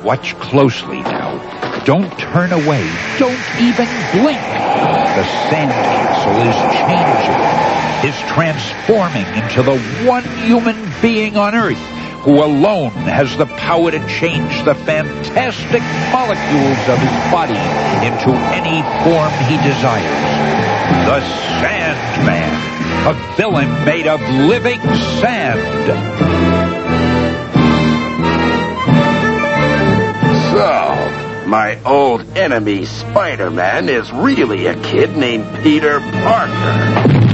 Watch closely now. Don't turn away. Don't even blink. The sandcastle is changing, is transforming into the one human being on Earth who alone has the power to change the fantastic molecules of his body into any form he desires. The Sandman, a villain made of living sand. So, my old enemy Spider-Man is really a kid named Peter Parker.